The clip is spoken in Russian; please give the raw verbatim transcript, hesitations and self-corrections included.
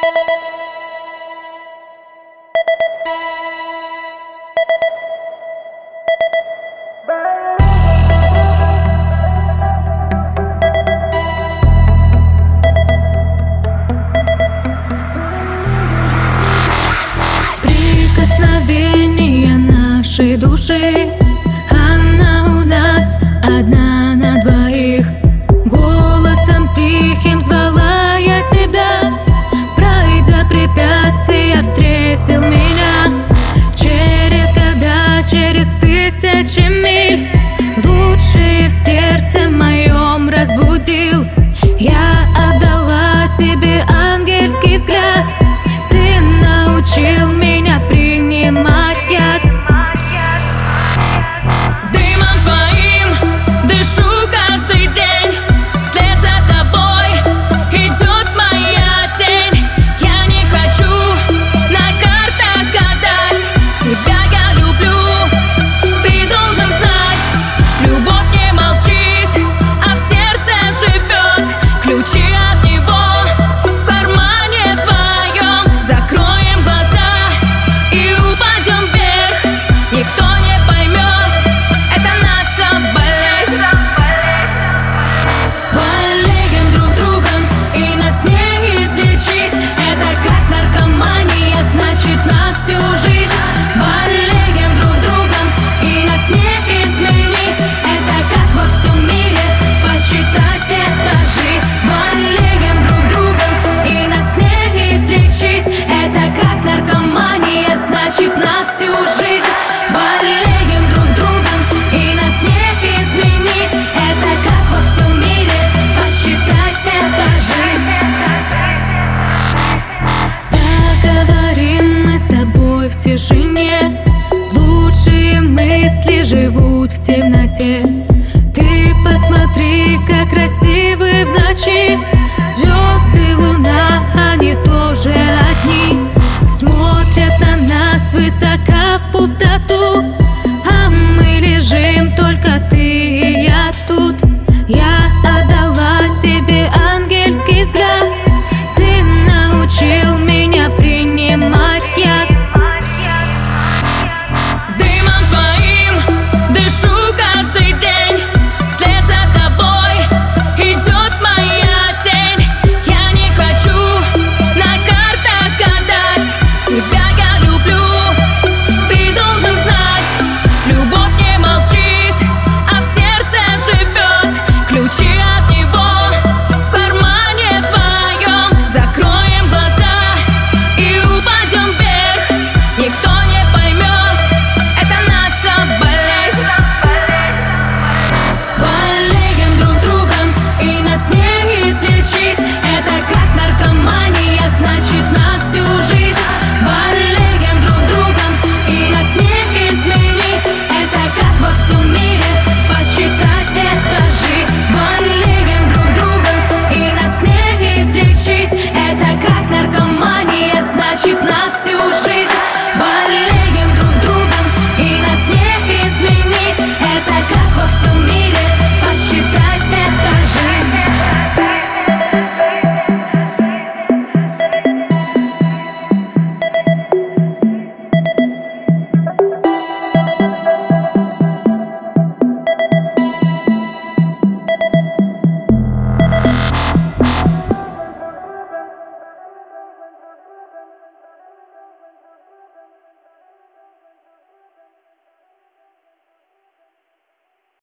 Прикосновение нашей души, она у нас одна на двоих. Голосом тихим звала я тебя, пройдя препятствия, встретил меня. Через года, через тысячи миль, лучшие в сердце моем разбудил. Я отдала тебе ангельский взгляд, ты научил меня принимать яд. Дымом твоим дышу каждый день, вслед за тобой идет моя тень. Я не хочу на картах гадать, тебя я люблю, ты должен знать. Любовь не молчит, а в сердце живет. Ключи от него в кармане твоем. Закроем глаза и упадем вверх, никто не поймет, это наша болезнь. Болеем друг другом и нас не излечить, это как наркомания, значит на всю жизнь. Болеем друг другом и нас не изменить, это как во всем мире посчитать этажи. Болеем друг другом и нас не излечить, это как наркомания, значит на всю жизнь. Болеем друг другом и нас не изменить, это как во всем мире посчитать этажи. Поговорим мы с тобой в тишине, лучшие мысли живут в темноте.